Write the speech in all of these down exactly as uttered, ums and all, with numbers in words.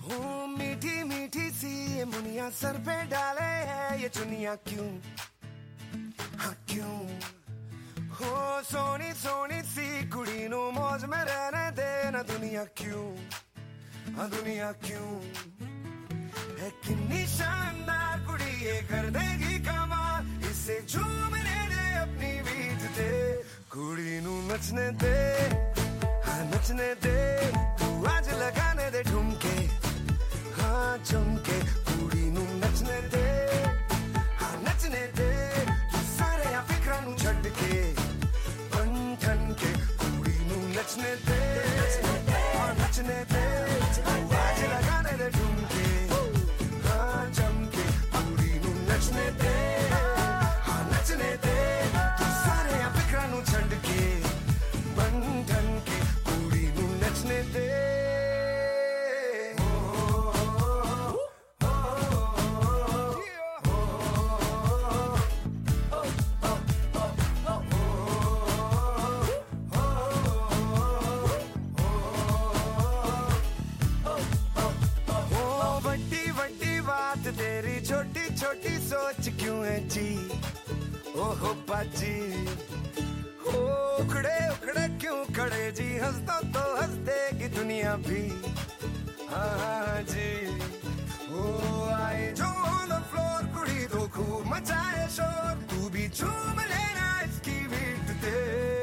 हूँ मीठी मीठी सी ये मुनिया सर पे डाले है ये चुनिया क्यों हाँ क्यों हो सोनी सोनी सी कुड़ी नू मौज में रहने दे ना दुनिया क्यों हाँ दुनिया क्यों है कितनी शानदार कुड़ी ये कर देगी कमाल इसे झूमने दे अपनी बीट दे कुड़ी नू नचने दे हाँ नचने दे तू आज लगाने दे ठुमके हाँ चमके कुड़ी नू नचने दे हाँ नचने दे तू सारे या फिक्रा नू छड़ के बन ठन के कुड़ी नू नचने दे हाँ नचने दे तू आज लगाने दे ठुमके हाँ चमके कुड़ी नू नचने दे हाँ नचने दे तू सारे या फिक्रा नू छड़ के बन ठन के कुड़ी नू नचने दे तेरी छोटी छोटी सोच क्यों है जी ओहो बाजी हो उखड़े उखड़े क्यों खड़े जी हंस दो तो हंस देगी दुनिया भी हाँ जी ओ आए जो ऑन द फ्लोर कुड़ी तो खूब मचाए शोर तू भी झूम लेना इसकी बीट दे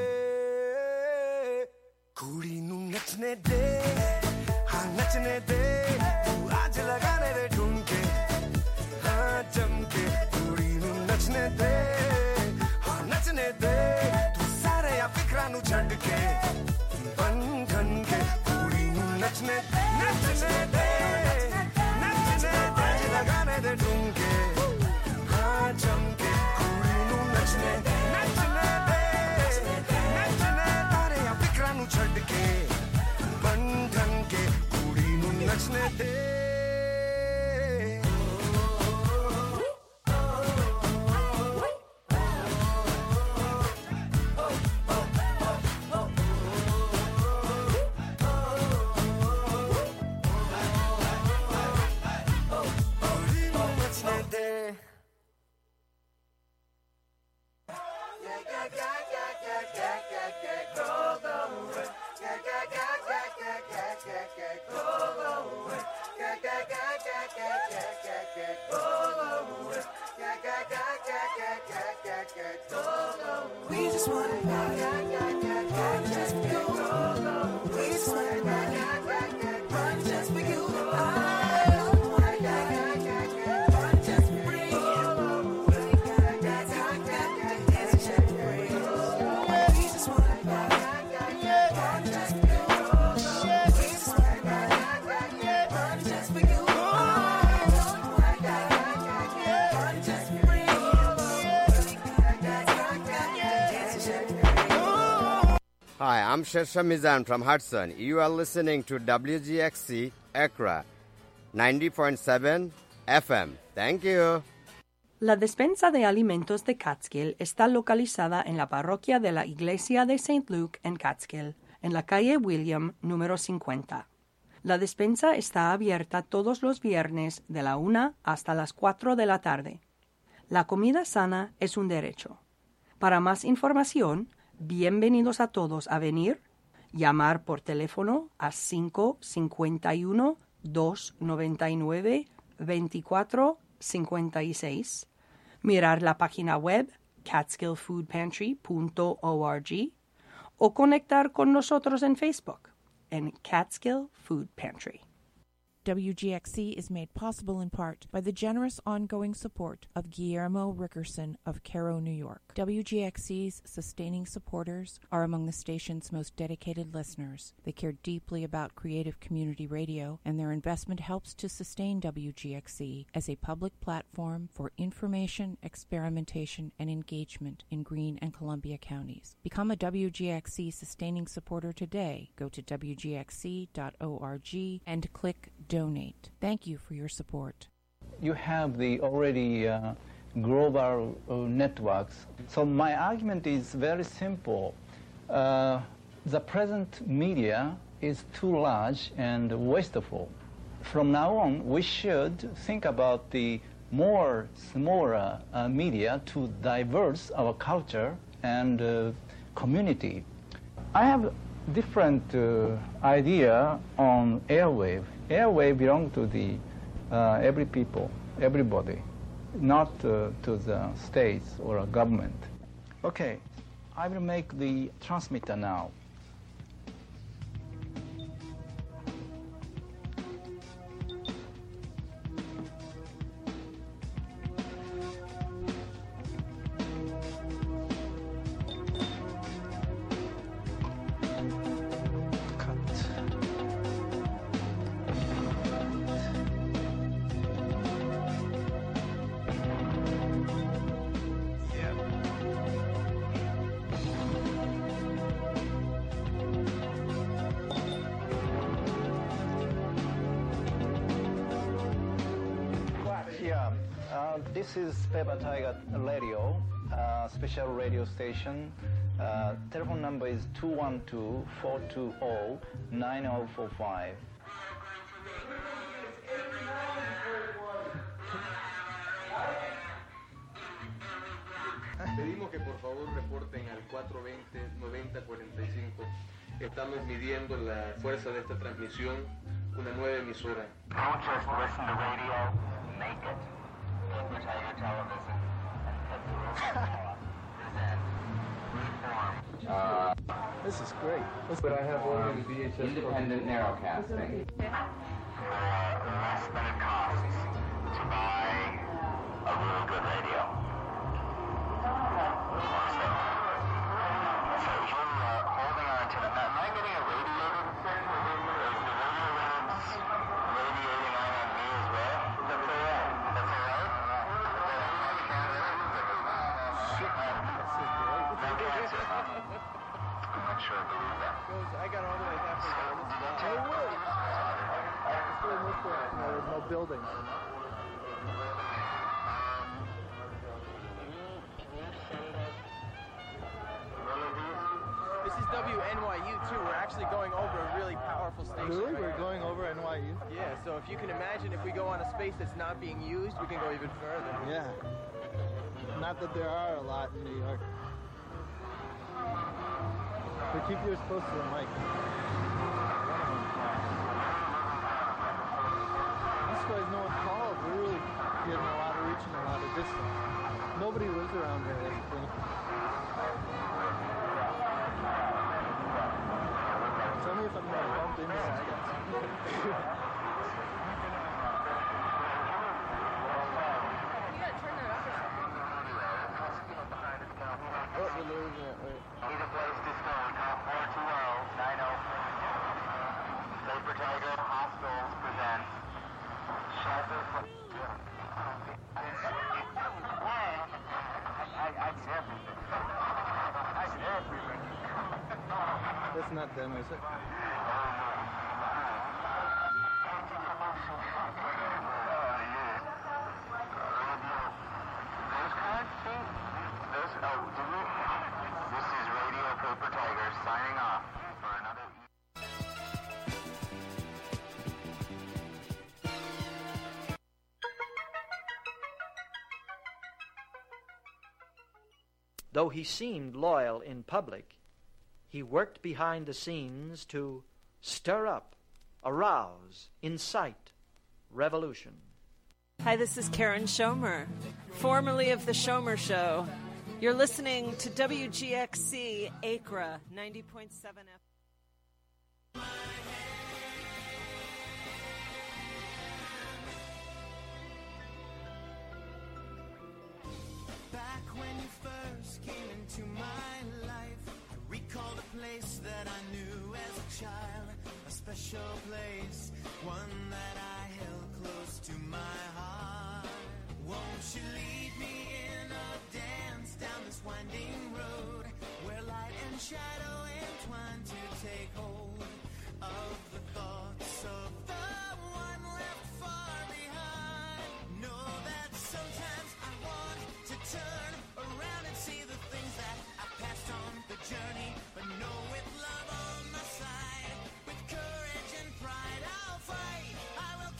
कुड़ी नू नचने दे हाँ नचने दे तू आज लगाने दे ठुमके हाँ चमके कुड़ी नू नचने दे हाँ नचने दे तू सारे या फिक्रा नू छड़ के बन ठन के कुड़ी नू नचने नचने दे नचने दे लगाने दे ठुमके हाँ चमके कुड़ी नू नचने नचने दे नचने तारे या फिक्रा नू छड़ के बन ठन के कुड़ी नू नचने दे We just want to run just for you. We just want to run just for you. I don't want to run just for you. That's how I got to dance just for you. We just want to run just for you. We just want to run just for you. I don't want to run just for you. Hi, I'm Shesha Mizan from Hudson. You are listening to W G X C Accra, ninety point seven F M. Thank you. La despensa de alimentos de Catskill está localizada en la parroquia de la Iglesia de Saint Luke en Catskill, en la calle William, número cincuenta. La despensa está abierta todos los viernes de la una hasta las cuatro de la tarde. La comida sana es un derecho. Para más información, bienvenidos a todos a venir, llamar por teléfono a cinco cinco uno, dos nueve nueve, dos cuatro cinco seis, mirar la página web catskill food pantry punto org o conectar con nosotros en Facebook en Catskill Food Pantry. W G X C is made possible in part by the generous ongoing support of Guillermo Rickerson of Cairo, New York. W G X C's sustaining supporters are among the station's most dedicated listeners. They care deeply about creative community radio, and their investment helps to sustain W G X C as a public platform for information, experimentation, and engagement in Greene and Columbia counties. Become a W G X C sustaining supporter today. Go to W G X C dot org and click Donate. Thank you for your support. You have the already uh, global uh, networks. So my argument is very simple. Uh, the present media is too large and wasteful. from now on, we should think about the more smaller uh, media to diverse our culture and uh, community. I have different uh, idea on airwave. Airwave belong to the uh, every people, everybody, not uh, to the states or a government. Okay, I will make the transmitter now. This is Paper Tiger Radio, uh, special radio station. Uh, telephone number is two one two, four two zero, nine zero four five. Pedimos que por favor reporten al cuatro dos cero, noventa cuarenta y cinco. Estamos midiendo la fuerza de esta transmisión, una nueva emisora. Don't just listen to radio, make it. Paper Tiger Television and Reform. Uh, This is great. But I have only the V H S. Independent narrowcasting. Uh, less than it costs to buy a really good radio. So, so you're uh, holding on to the... Am I getting irradiated? Is the radio waves radiating on on me as well? That's all right. That's all right? Shit, man. No cancer, huh? I'm not sure I believe that. I got all the way halfway down. So, Oh, really? There's no buildings. This is W N Y U too. We're actually going over a really powerful station. Really? right We're now. going over N Y U? Yeah, so if you can imagine, if we go on a space that's not being used, we can go even further. Yeah. Not that there are a lot in New York. But keep yours close to the mic. These guys know what's called. We're really getting a lot of reach and a lot of distance. Nobody lives around here, that's the thing. Tell me if I'm going to bump into these guys. Oh, we're losing it, wait. Need a place to stay. Call four two zero, nine zero four five. Paper Tiger Hostels presents Shelter for... I, I did everything. I did everything. That's not them, is it? This is Radio Paper Tiger signing off for another... Though he seemed loyal in public, he worked behind the scenes to stir up, arouse, incite revolution. Hi, this is Karen Schomer, formerly of The Schomer Show. You're listening to W G X C Acra ninety point seven F M. Back when you first came into my life, I recalled a place that I knew as a child, a special place, one that I held close to my heart. Won't you lead me in a dance down this winding road, where light and shadow entwine to take hold of the thoughts of the one left far behind. Know that sometimes I want to turn around and see the things that I passed on the journey, but know with love on my side, with courage and pride I'll fight. I will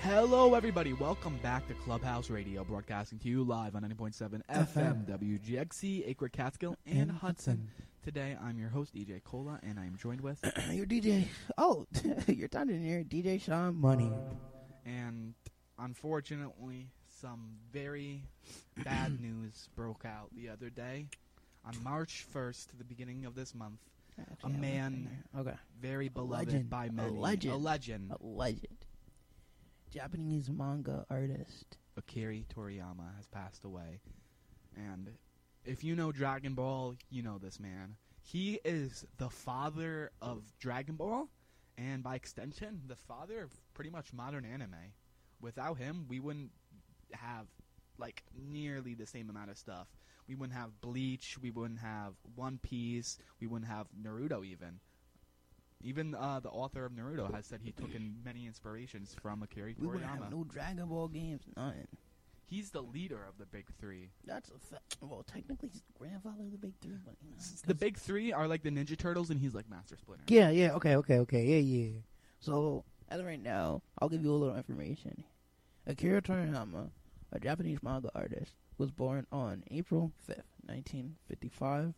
Hello, everybody. Welcome back to Clubhouse Radio, broadcasting to you live on ninety point seven F M, W G X C, Acre, Catskill, and, and Hudson. Today, I'm your host, D J Cola, and I'm joined with... your D J... Oh, you're talking to your D J Sean Money. And, unfortunately, some very bad news broke out the other day. On March first, the beginning of this month, Actually, a man okay. very beloved legend. by many. A legend. A legend. A legend. Japanese manga artist Akira Toriyama has passed away. And if you know Dragon Ball, you know this man. He is the father of Dragon Ball, and by extension, the father of pretty much modern anime. Without him, we wouldn't have, like, nearly the same amount of stuff. We wouldn't have Bleach, we wouldn't have One Piece, we wouldn't have Naruto even. Even uh, the author of Naruto has said he took in many inspirations from Akira Toriyama. We wouldn't have no Dragon Ball games, nothing. He's the leader of the big three. That's a fact. Well, technically, he's the grandfather of the big three. But, you know, the big three are like the Ninja Turtles, and he's like Master Splinter. Yeah, yeah, okay, okay, okay, yeah, yeah. So, as of right now, I'll give you a little information. Akira Toriyama, a Japanese manga artist, was born on April fifth, nineteen fifty-five.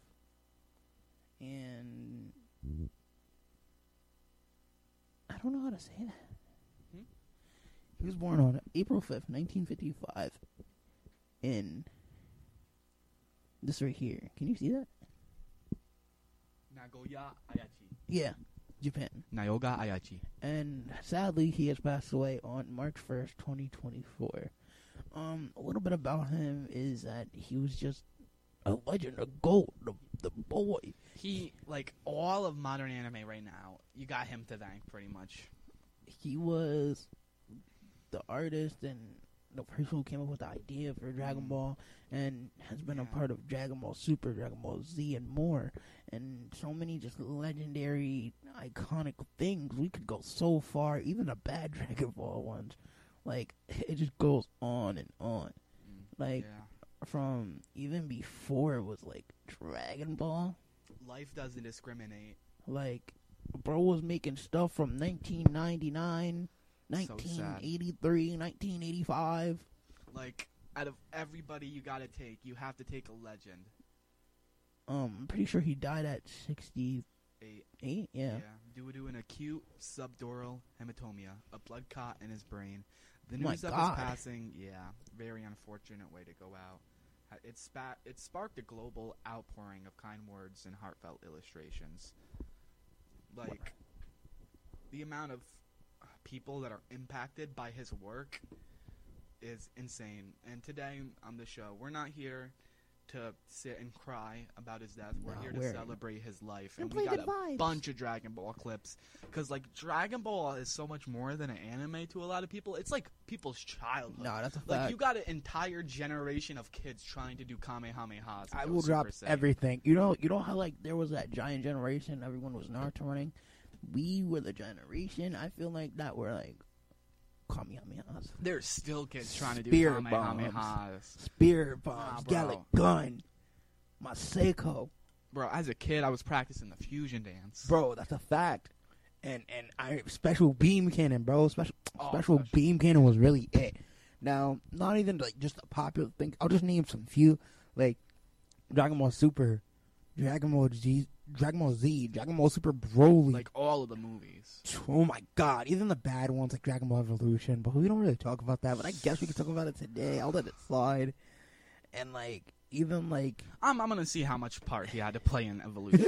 And... I don't know how to say that. Hmm? He was born on April fifth, nineteen fifty-five. In this right here. Can you see that? Nagoya Ayachi. Yeah, Japan. Nagoya Ayachi. And sadly, he has passed away on March first, twenty twenty-four. Um, a little bit about him is that he was just a legend, a goat, the, the boy. He, like, all of modern anime right now, you got him to thank, pretty much. He was the artist and the person who came up with the idea for Dragon mm. Ball, and has been yeah. a part of Dragon Ball Super, Dragon Ball Z, and more. And so many just legendary, iconic things. We could go so far, even the bad Dragon Ball ones. Like, it just goes on and on. Mm. Like, yeah. from even before it was, like, Dragon Ball. Life doesn't discriminate. Like, bro was making stuff from nineteen ninety-nine, nineteen eighty-three, so nineteen eighty-five. Like, out of everybody you gotta take, you have to take a legend. Um, I'm pretty sure he died at sixty-eight. Eight, yeah. Yeah, due to an acute subdural hematomia, a blood clot in his brain. The news of his passing, yeah, very unfortunate way to go out. It, spat, it sparked a global outpouring of kind words and heartfelt illustrations. Like, the amount of people that are impacted by his work is insane. And today on the show, we're not here to sit and cry about his death. We're no, here to we're celebrate his life. And we got a vibes. bunch of Dragon Ball clips. Because, like, Dragon Ball is so much more than an anime to a lot of people. It's like people's childhood. No, that's a fact. Like, you got an entire generation of kids trying to do Kamehamehas. I will drop Saiyan. everything. You know, you know how, like, there was that giant generation, everyone was Naruto running? We were the generation, I feel like, that were, like, Kamehamehas. There's still kids trying to do Spear Kamehamehas. Bombs. Spear bombs. Nah, Gallic gun. Maseko. Bro, as a kid, I was practicing the fusion dance. Bro, that's a fact. And and I special beam cannon, bro. Special oh, special, special beam cannon was really it. Now, not even like just a popular thing. I'll just name some few, like Dragon Ball Super, Dragon Ball Z, Dragon Ball Z, Dragon Ball Super Broly. Like all of the movies. Oh my god, even the bad ones like Dragon Ball Evolution. But we don't really talk about that. But I guess we can talk about it today. I'll let it slide. And like even like I'm I'm gonna see how much part he had to play in Evolution.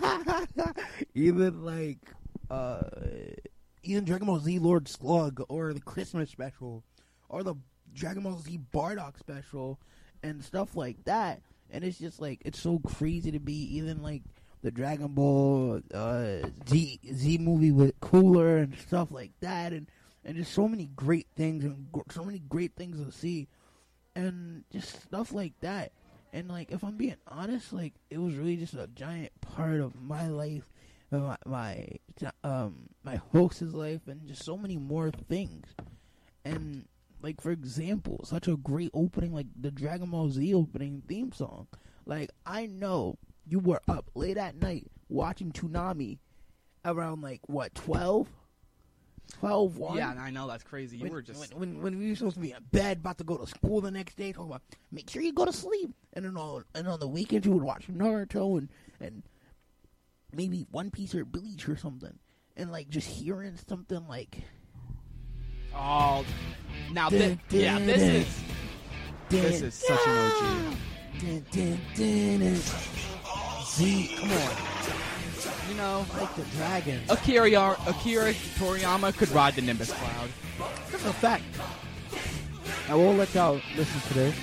even like uh, even Dragon Ball Z Lord Slug or the Christmas special or the Dragon Ball Z Bardock special and stuff like that. And it's just like it's so crazy to be even like the Dragon Ball uh, Z Z movie with Cooler and stuff like that, and and just so many great things and so many great things to see, and just stuff like that. And like if I'm being honest, like it was really just a giant part of my life, my my um my host's life, and just so many more things. And like for example, such a great opening, like the Dragon Ball Z opening theme song. Like I know you were up late at night watching Toonami around like what twelve? twelve one. Yeah, I know, that's crazy. You when, were just... When, when, when we were supposed to be in bed, about to go to school the next day, talking about, make sure you go to sleep. And then on, and on the weekends, you would watch Naruto and, and maybe One Piece or Bleach or something. And, like, just hearing something like... Oh, now, dun, thi- dun, yeah, this dun, is... dun, This is such an O G. Dun, dun, dun, dun. Z, come on. You know, like the dragon. Akira, Akira Toriyama could ride the Nimbus Cloud. That's a fact. I will let y'all listen to this.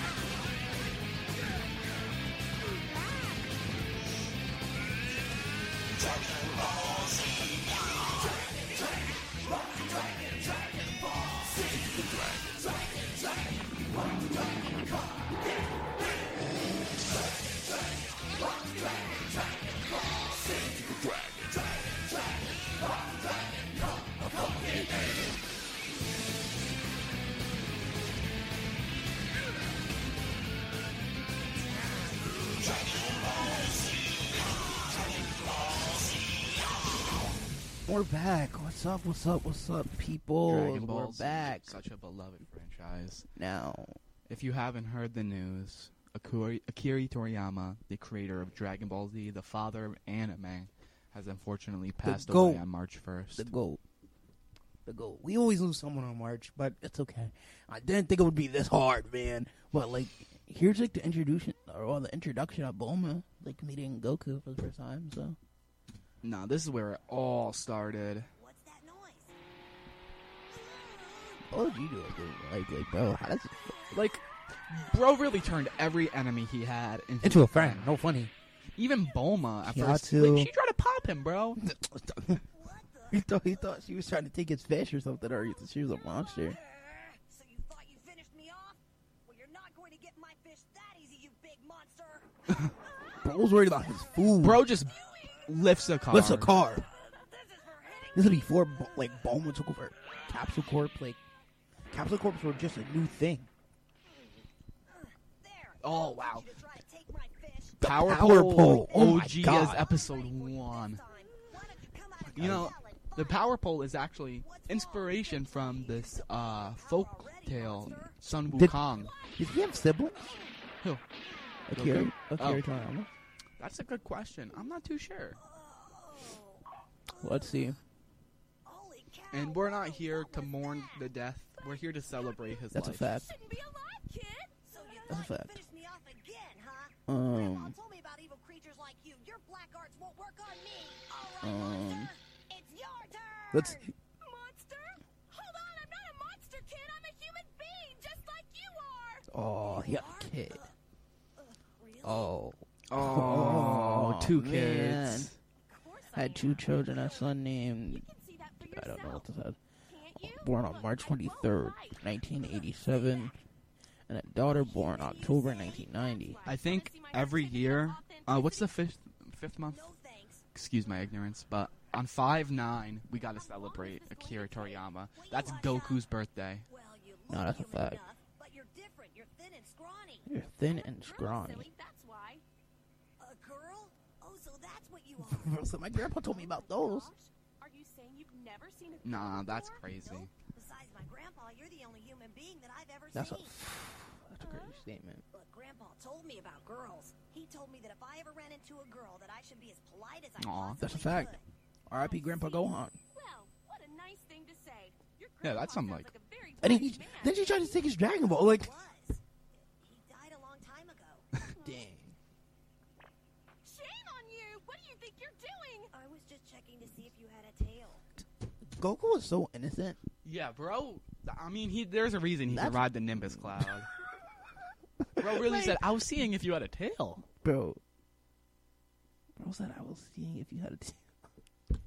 We're back. What's up? What's up? What's up, people? Dragon Ball We're Z, back. Such a beloved franchise. Now, if you haven't heard the news, Akira, Akira Toriyama, the creator of Dragon Ball Z, the father of anime, has unfortunately passed away on March first. The GOAT. The GOAT. We always lose someone on March, but it's okay. I didn't think it would be this hard, man. But, like, here's, like, the introduction, or the introduction of Bulma, like, meeting Goku for the first time, so... Nah, this is where it all started. What's that noise? What did you do? Like, like, bro, how does it... Like, bro really turned every enemy he had into, Into a friend. No funny. Even Bulma at first. Yatsu. Like, she tried to pop him, bro. he thought he thought she was trying to take his fish or something, or she was a monster. So you thought you finished me off? Well, you're not going to get my fish that easy, you big monster. Bro was worried about his food. Bro just lifts a car. Lifts a car. This is before, like, Bulma took over Capsule Corp. Like, Capsule Corps were just a new thing. Oh, wow. The Power, Power Pole, Pole. Oh O my G God. as episode one. You know, the Power Pole is actually inspiration from this uh, folk tale, Sun Did- Wukong. Did he have siblings? Who? Akira, Goku? Akira Oh. Toriyama. That's a good question. I'm not too sure. Let's see. And we're not here to mourn the death. We're here to celebrate his That's a life. fact. So you That's a thought fact. you finished me off again, huh? Grandma Um, told me about evil creatures like you. Your black arts won't work on me. All right, um, monster. It's your turn. let's. Monster? Hold on, I'm not a monster, kid. I'm a human being, just like you are. Oh, he got a kid. Oh. Oh, two man. kids. Had two children, a son named, I don't know what this is, born on March twenty-third, nineteen eighty-seven, and a daughter born October nineteen ninety. I think every year, uh, what's the fifth fifth month? Excuse my ignorance, but on five nine we gotta celebrate Akira Toriyama. That's Goku's birthday. No, that's a fact. But you're different. You're thin and scrawny. You're thin and scrawny. That's why. A girl? Oh, so that's what you are. So my grandpa told me about those. Are you saying you've never seen a Nah, that's crazy. Besides my grandpa, you're the only human being that I've ever That's a, seen. that's a great statement. But grandpa told me about girls. He told me that if I ever ran into a girl, that I should be as polite as I Aw, possibly That's a fact. R I P Grandpa Gohan. Well, what a nice thing to say. Your Yeah, that's some like. And he, then she tried to take his Dragon Ball. Like, He died a long time ago. dang. Shame on you! What do you think you're doing? I was just checking to see if you had a tail. Goku was so innocent. Yeah, bro. I mean, he. There's a reason he That's- could ride the Nimbus Cloud. Bro really said, "I was seeing if you had a tail." Bro. Bro said I was seeing if you had a tail.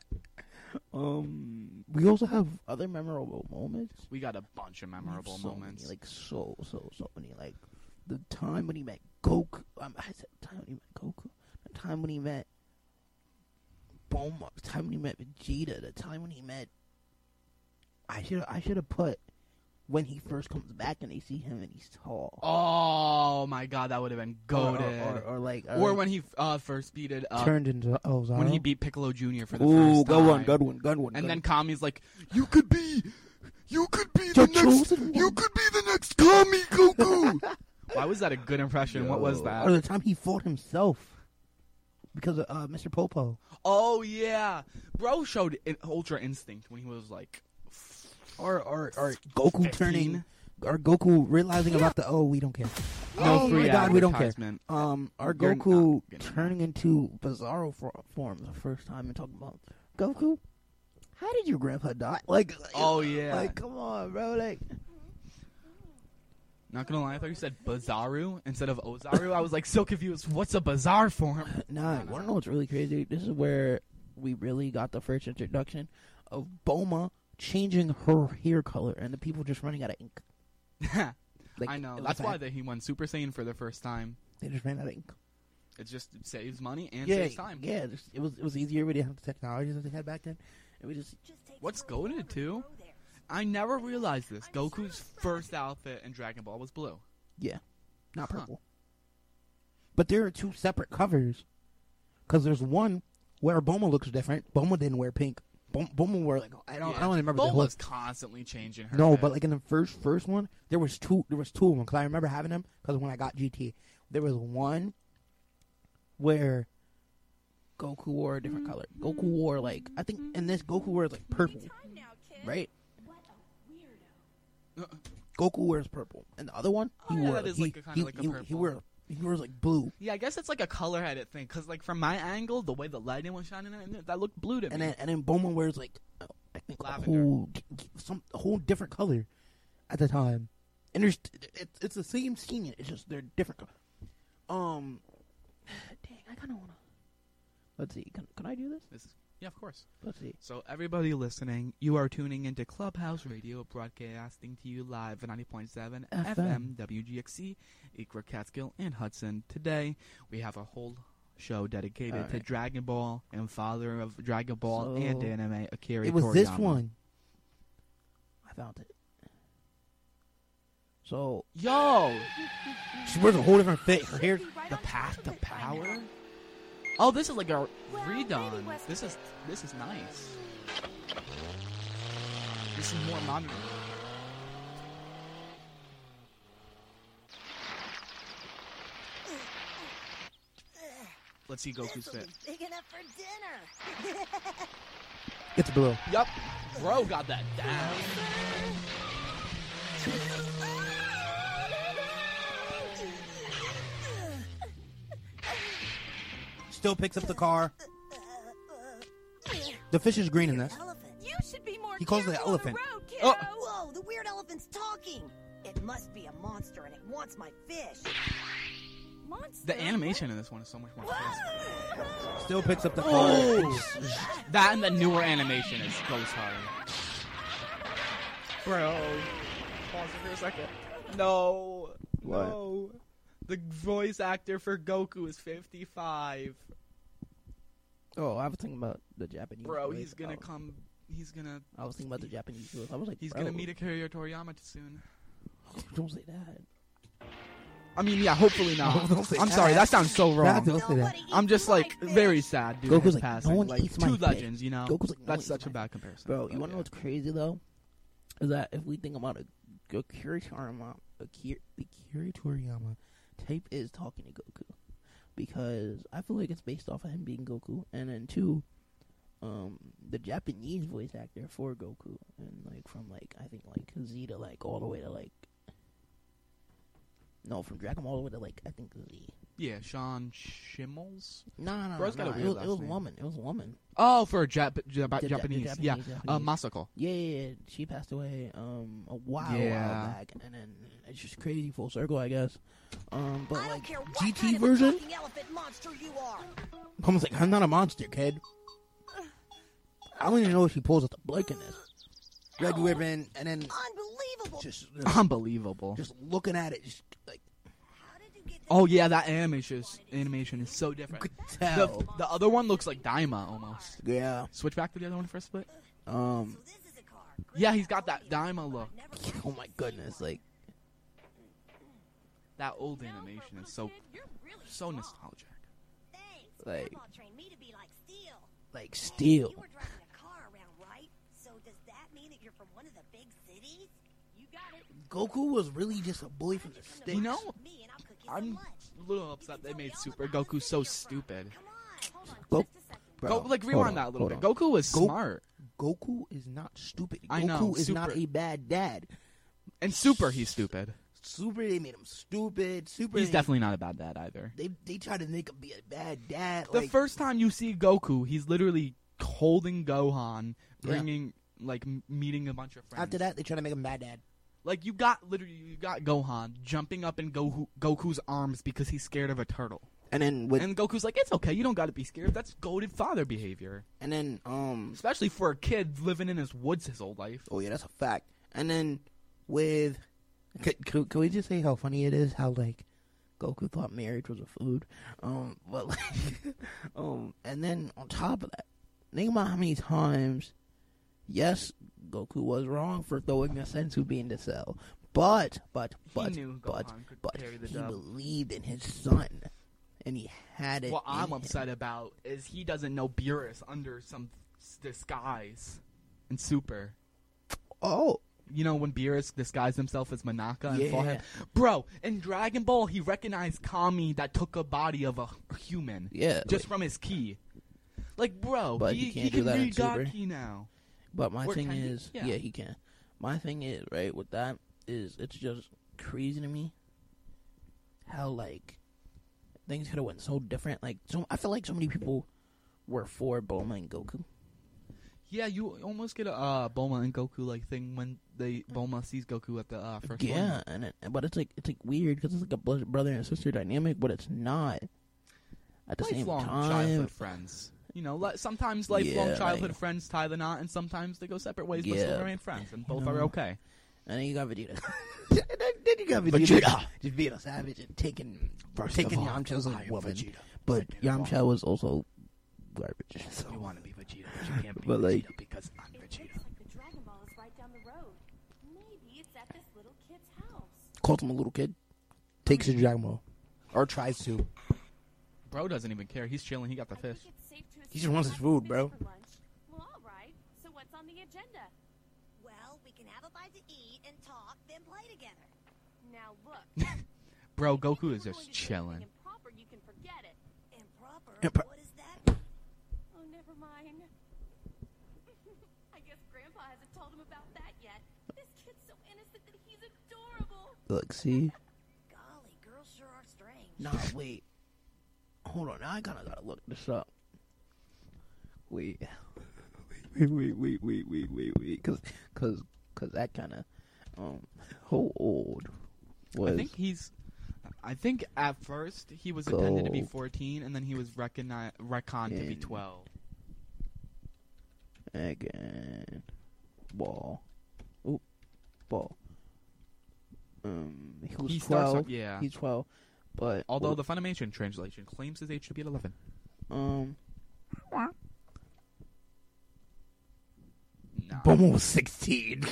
um, we also have other memorable moments. We got a bunch of memorable so moments. Many, like, so, so, so many. Like, the time when he met Goku. Um, I said the time when he met Goku. The time when he met Bulma. The time when he met Vegeta. The time when he met... I should I should have put when he first comes back and they see him and he's tall. Oh my god, that would have been goated. Or, or, or, or like, uh, or when he uh, first beat it up. Turned into Ozaru. When he beat Piccolo Junior for the Ooh, first time. good one, good one, good one. And good then one. Kami's like, you could be, you could be Your the next, chosen one. you could be the next Kami Goku. Why was that a good impression? Yo. What was that? Or the time he fought himself because of uh, Mister Popo. Oh yeah, bro showed in- Ultra Instinct when he was like, or or or Goku fifteen. turning, or Goku realizing about the oh we don't care. No oh free my God, we don't care. advertisement. Um, our You're Goku not gonna- turning into Bizarro for- form the first time and talking about Goku. How did your grandpa die? Like, Oh yeah. like come on, bro. Like, Not gonna lie, I thought you said Bazaru instead of Ozaru. I was like so confused. What's a bizarre form? nah, you wanna know what's really crazy? This is where we really got the first introduction of Bulma changing her hair color and the people just running out of ink. Like, I know. it was That's why bad. that he went Super Saiyan for the first time. They just ran out of ink. It just saves money and yeah, saves time. yeah. Just, it was it was easier. We didn't have the technology that they had back then. And we just What's goated too? I never realized this. Goku's first outfit in Dragon Ball was blue. yeah, not Huh. purple. But there are two separate covers. Because there's one where Bulma looks different. Bulma didn't wear pink. Bum- Bulma wore like I don't Yeah. I don't remember the whole. Bulma's constantly changing her. No, fit. but like in the first first one, there was two. There was two of them. Because I remember having them. Because when I got G T, there was one where Goku wore a different color. Goku wore like I think in this Goku wears like purple, right? Goku wears purple, and the other one he Oh, yeah, wore that is he, like a- kinda he, like a he, purple. he wear he wears like blue, Yeah, I guess it's like a color-headed thing. Because like from my angle, the way the lighting was shining, in it, that looked blue to me. and then and then Bulma wears like uh, I think a Lavender. whole some a whole different color at the time, and there's it's it's the same scene. It's just they're different. co- Um, dang, I kind of wanna. Let's see. Can can I do this? This is, yeah, of course. Let's see. So everybody listening, you are tuning into Clubhouse Radio, broadcasting to you live at ninety point seven F F M. M, W G X C, Ikra, Catskill, and Hudson. Today, we have a whole show dedicated All to right. Dragon Ball and father of Dragon Ball So, and anime, Akira It was this Toriyama. one. I found it. So Yo! she wears a whole different fit. Her hair. The Path to Power? Oh, this is like a redone. This is this is nice. This is more modern. Let's see Goku's fit. Big enough for dinner. It's blue. Yup. Bro got that down. Still picks up the car. The fish is green in this. You should be more He calls it the careful on the elephant. road, kiddo. Oh. Whoa, the weird elephant's talking. It must be a monster and it wants my fish. Monster? The animation in this one is so much more crisp. Still picks up the car. Oh! That and the newer animation is goes hard. Bro. Pause it for a second. No. What? No. The voice actor for Goku is fifty-five. Oh, I was thinking about the Japanese. Bro, voice. he's gonna Oh, come. He's gonna. I was thinking about the Japanese voice. I was like, He's bro, gonna meet Akira Toriyama soon. Don't say that. I mean, yeah, hopefully not. Don't say I'm that. sorry, that sounds so Nah, wrong. don't say that. I'm just like very sad, dude. Goku's his like, passing. no one like eats two my fish. legends, you know. Goku's like, no one That's eats such a my bad comparison. Bro, you But want to know yeah. what's crazy though? Is that if we think about a Akira Toriyama, Akira, Akira Toriyama type is talking to Goku, because I feel like it's based off of him being Goku, and then two, um, the Japanese voice actor for Goku, and like from like I think like Z to like all the way to like no from Dragon Ball all the way to like I think Z. Yeah, Sean Shimmels. No, no, no, Bro's no, got a it weird was, last it was a name. woman. It was a woman. Oh, for Jap- Jap- The Ja- the Japanese. Japanese, yeah, uh, Japanese. Masako. Yeah, yeah, yeah, she passed away um a while, Yeah. while back, and then it's just crazy full circle, I guess. Um, but I don't like care what G T kind of a version, talking elephant monster you are. I was like, I'm not a monster, kid. I don't even know if she pulls out the blood in this red ribbon, and then Unbelievable. just Unbelievable. just looking at it, just like Oh yeah, that animation is, animation is so different. tell. The, the other one looks like Daima almost. Yeah. Switch back to the other one for a split. Um, Yeah, he's got that Daima look. oh my goodness, like that old animation is so so nostalgic. like Grandpa trained me to be like Steel. like Steel. You were driving a car around, right? So does that mean that you're from one of the big cities? You got it. Goku was really just a boy from the States. You know, I'm a little upset they made Super Goku so stupid. Go, Go, like rewind that a little bit. Goku was Go- smart. Goku is not stupid. I Goku know, is Super- not a bad dad. And Super, he's stupid. Super, they made him stupid. Super, He's they, definitely not a bad dad either. They they try to make him be a bad dad. The like, first time you see Goku, he's literally holding Gohan, bringing like m- meeting a bunch of friends. after that, they try to make him bad dad. Like you got literally you got Gohan jumping up in Goku, Goku's arms because he's scared of a turtle. And then with And Goku's like, it's okay, you don't got to be scared. That's goated father behavior. and then um Especially for a kid living in his woods his whole life. oh yeah, that's a fact. And then with can, can, can we just say how funny it is how like Goku thought marriage was a food, um, but like, um, and then on top of that, think about how many times, yes, Goku was wrong for throwing the Senzu bean to Cell, but but but knew but Gohan could but carry the he dub. believed in his son, and he had it. What in I'm him. upset about is he doesn't know Beerus under some s- disguise in Super. Oh. You know, when Beerus disguised himself as Manaka and Yeah. fought him? Bro, in Dragon Ball, he recognized Kami that took a body of a human. Yeah, Just like- from his ki. Like, bro, But he, he can't he do can that in read God Super. ki now. But my Or thing can he? is, Yeah. yeah. he can. My thing is, right, with that, is it's just crazy to me how, like, things could have went so different. Like, so I feel like so many people were for Bulma and Goku. Yeah, you almost get a uh, Bulma and Goku like thing when they Bulma sees Goku at the uh, first Yeah, one. and it, but it's like it's like weird because it's like a bro- brother and sister dynamic, but it's not at the same Lifelong time. childhood friends. You know, li- sometimes lifelong Yeah, childhood like- friends tie the knot, and sometimes they go separate ways, but Yeah. still remain friends, and both You are know. okay. And then you got Vegeta. and then, then you got Vegeta, Vegeta. just being a savage and taking First taking of all, Yamcha's I am woman. Vegeta. But Second of all- Yamcha was also garbage. So. You want to be Vegeta, but you can't be But, Vegeta like- because I'm Vegeta. The Dragon Ball is right down the road. Maybe it's at this little kid's house. Calls him a little kid. Takes his Dragon Ball. Or tries to. Bro doesn't even care. He's chilling. He got the fish. He just wants his food, bro. Well, all right. So what's on the agenda? Well, we can have a bite to eat and talk, then play together. Now look. Bro, Goku is just chilling. Improper, you can forget it. Improper? Impro- What is that? Oh, never mind. I guess Grandpa hasn't told him about that yet. This kid's so innocent that he's adorable. Look, see? Golly, girls sure are strange. Nah, wait. Hold on. Now I kind of got to look this up. Wait. Wait, wait, wait, wait, wait, wait, wait. Because cause, cause that kind of... Um, how old was... I think he's. I think at first he was intended to be Go. fourteen, and then he was recogni- retconned to be In- twelve. Again. Ball. Oop. Ball. Um, he was He starts twelve. off- yeah. He's twelve. But... Although the Funimation translation claims his age to be eleven. Um... Nah. Bulma was sixteen.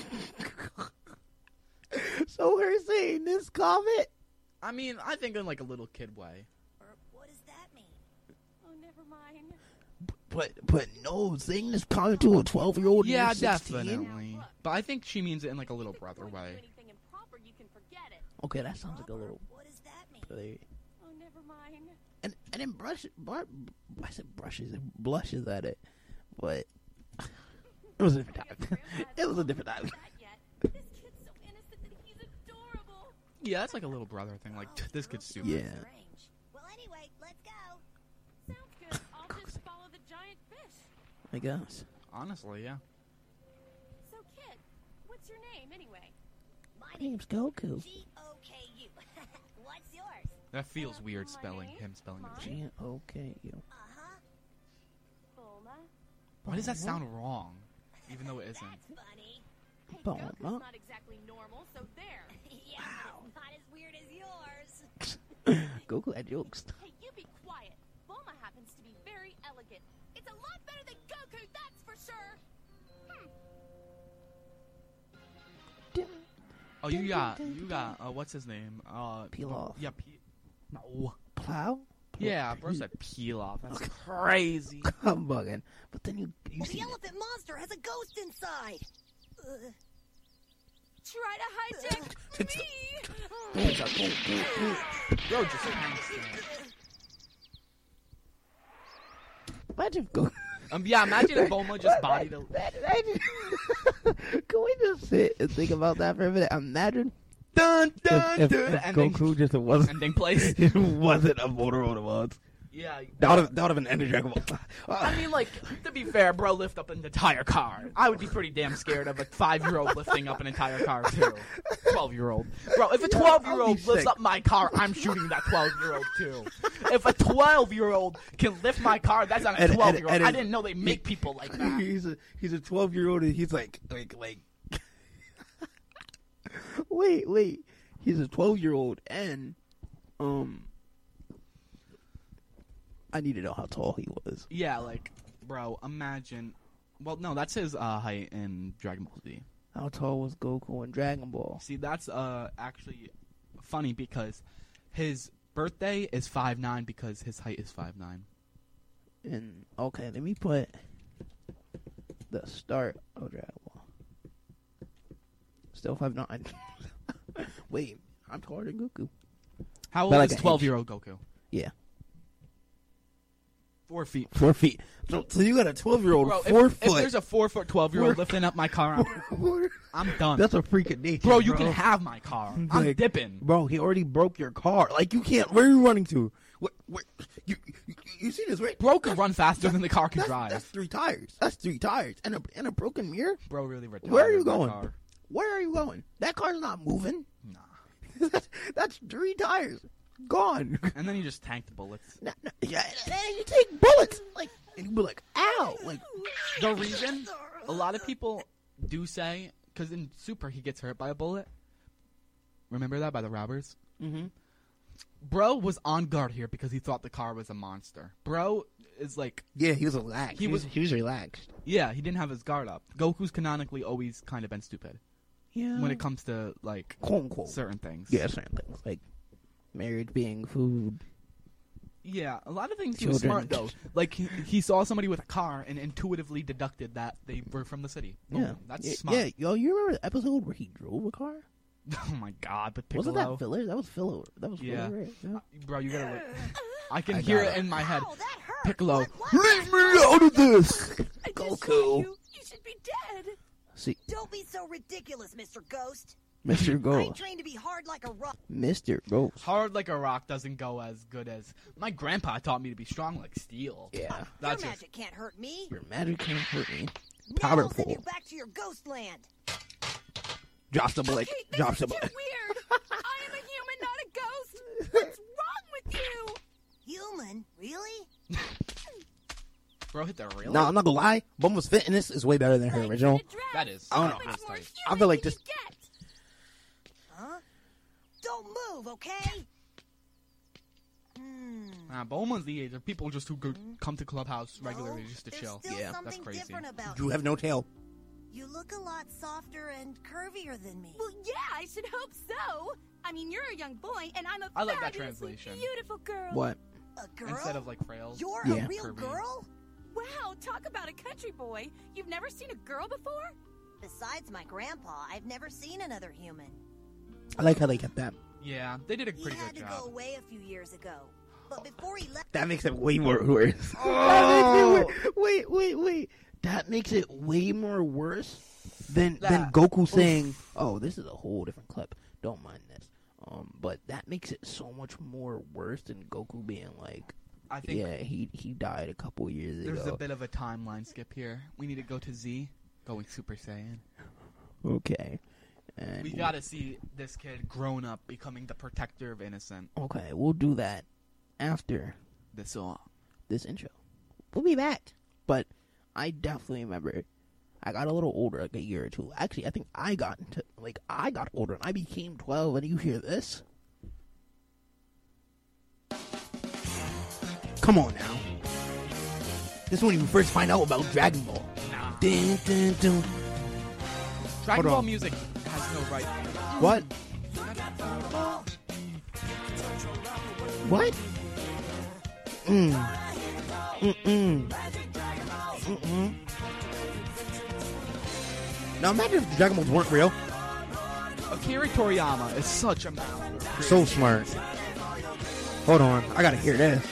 So her saying this comment... I mean, I think in like a little kid way. What does that mean? Oh, never mind. But, but no, saying this comment to a twelve-year-old Yeah, and you're sixteen? definitely. But I think she means it in like a little brother way. Anything improper, you can forget it. Okay, that sounds like a little... What does that mean? Really- Oh, never mind. And and then brush, bar, I said brushes and blushes at it, but it was a different time. It was a different time. This kid's so innocent that he's adorable. Yeah, that's like a little brother thing. Like this kid's stupid. Yeah. Strange. Well, anyway, let's go. Sounds good. I'll just follow the giant fish. I guess. Honestly, yeah. So, kid, what's your name anyway? My name's Goku. G O K U. What's yours? That feels weird spelling him spelling it. G O K U. Uh-huh. Bulma. Why does that sound wrong? Even though it isn't. That's funny. Hey, Bulma. Goku's not exactly normal, so there. Yeah, but it's not as weird as yours. Goku had jokes. Hey, you be quiet. Bulma happens to be very elegant. It's a lot better than Goku, that's for sure. Hmm. Oh, you got, you got, uh, what's his name? Uh, Pilaf. Yeah, P- no. Plow? Yeah, bro said Pilaf. That's crazy. I'm bugging. But then you, you Well, see the elephant monster has a ghost inside. Uh, Try to hijack me. Bro, just hang still. Imagine if Goku. Um, yeah, imagine if Bulma just bodied a... Can we just sit and think about that for a minute? Imagine dun dun if, if, dun. if Ending, Goku just wasn't ending place. It wasn't a Motorola once. Yeah. That would have that would have been ended Dragon Ball. I mean, like, to be fair, bro, lift up an entire car. I would be pretty damn scared of a five-year-old lifting up an entire car, too. twelve-year-old. Bro, if a twelve-year-old lifts sick. up my car, I'm shooting that twelve-year-old, too. If a twelve-year-old can lift my car, that's not a And- and- twelve-year-old. and I it- didn't know they make people like that. He's a he's a twelve year old and he's like like like. wait wait, he's a twelve year old and um. I need to know how tall he was. Yeah, like, bro, imagine... Well, no, that's his uh, height in Dragon Ball Z. How tall was Goku in Dragon Ball? See, that's uh, actually funny because his birthday is five nine because his height is five nine. And okay, let me put the start of Dragon Ball. Still five nine. Wait, I'm taller than Goku. How old But like is an twelve-year-old Goku? Yeah. Four feet. Four feet. So, so you got a twelve-year-old Bro, four if, foot. if there's a four-foot twelve-year-old Four- lifting up my car, I'm, I'm done. That's a freak of nature, Bro, you bro. can have my car. I'm Like, dipping. Bro, he already broke your car. Like, you can't. Where are you running to? What? Where, you, you you see this, right? Bro can run faster than the car can that's, drive. That's three tires. That's three tires and a and a broken mirror. Bro, really retarded. Where are you my going? car. Where are you going? That car's not moving. Nah. that's, that's three tires gone. And then you just tank the bullets. No, no, yeah, and then you take bullets. Like, and you be like, ow. Like, The reason a lot of people do say, because in Super he gets hurt by a bullet. Remember that by the robbers? mm-hmm. Bro was on guard here because he thought the car was a monster. Bro is like, yeah, he was relaxed. He He, was, was- he was relaxed. yeah, he didn't have his guard up. Goku's canonically always kind of been stupid Yeah. when it comes to like quote unquote certain things. Yeah, certain things like marriage being food. Yeah, a lot of things he was Children. smart though. Like he, he saw somebody with a car and intuitively deducted that they were from the city. Boom, Yeah, that's yeah, smart. Yeah, yo, you remember the episode where he drove a car? Oh my god, but Piccolo. Wasn't that filler? That was filler. That was Yeah. filler, right? Yeah. Uh, bro, you gotta look. I can I hear got it it. in my head. Ow, that hurt. Piccolo. Leave me out of this, I just saw Goku. you. You should be dead. See, Don't be so ridiculous, Mister Ghost. Mister I ain't Ghost, trained to be hard like a rock. Mister Ghost. Hard like a rock doesn't go as good as my grandpa taught me to be strong like steel. Yeah, That's Your just magic can't hurt me. your magic can't hurt me. Now I'll Powerful. send you back to your ghost land. Drops the bullet. Okay, this Drops is the too bullet. weird. I am a human, not a ghost. What's wrong with you? Human? Really? bro hit the real. No, I'm not gonna lie. Bulma's fitness is way better than her original. That is. I don't How know. much That's more tight. I feel like human this. can you get? Huh? Don't move, okay? Hmm. Nah, Bulma's the age of people just who go, come to Clubhouse regularly No, just to there's chill. Still Yeah, that's something crazy. different about You have no tail. You look a lot softer and curvier than me. Well, yeah, I should hope so. I mean, you're a young boy, and I'm a I like that fabulously translation. beautiful girl. What? A girl? Instead of like frails. You're Yeah. a real Curvy. girl? Wow, talk about a country boy. You've never seen a girl before? Besides my grandpa, I've never seen another human. I like how they kept that. Yeah, they did a He pretty had good to go job. away a few years ago. But before he left, That makes it way more worse. Oh! wait, wait, wait. That makes it way more worse than than That- Goku saying, "Oh, this is a whole different clip. Don't mind this." Um, but that makes it so much more worse than Goku being like, I think "Yeah, he he died a couple years there's ago." a bit of a timeline skip here. We need to go to Z, going Super Saiyan. Okay, and We gotta see this kid grown up, becoming the protector of innocent. okay, we'll do that after This song. this intro. We'll be back. But I definitely remember I got a little older, like a year or two. Actually, I think I got into, like, I got older and I became twelve, and you hear this? Come on now. This is when you first find out about Dragon Ball. Nah. Dun, dun, dun. Dragon Hold Ball on. music has no right. What? What? Mm. Mm-mm. Mm-mm. Now imagine if the Dragon Balls weren't real. Akira Toriyama is such a So smart. Hold on, I gotta hear this.